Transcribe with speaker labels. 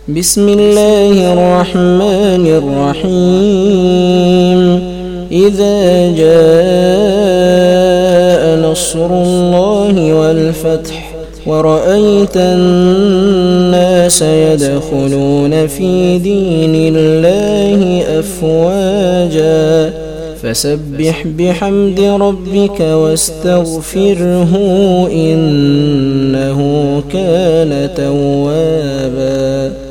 Speaker 1: بسم الله الرحمن الرحيم إذا جاء نصر الله والفتح ورأيت الناس يدخلون في دين الله أفواجا فسبح بحمد ربك واستغفره إنه كان توابا.